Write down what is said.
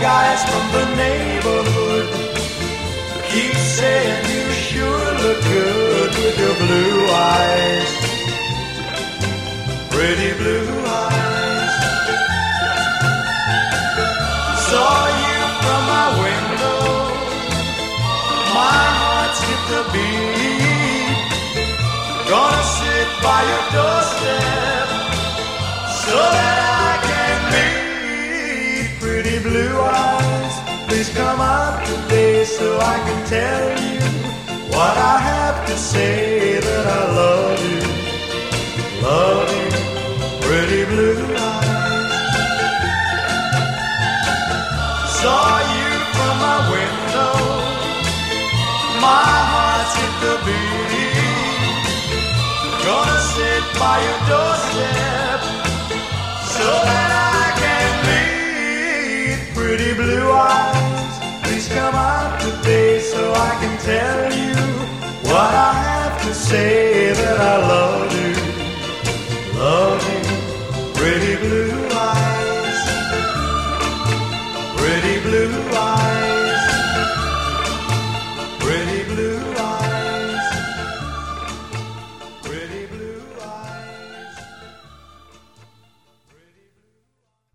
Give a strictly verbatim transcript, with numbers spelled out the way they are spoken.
guys from the neighborhood keep saying you sure look good with your blue eyes, pretty blue eyes. Saw you from my window, my heart skipped a beat. Gonna sit by your doorstep so that I can meet pretty blue eyes. Please come out today so I can tell you what I have to say, that I love you, love you, pretty blue eyes. Saw you from my window, my heart skipped a beat. Gonna sit by your doorstep so that I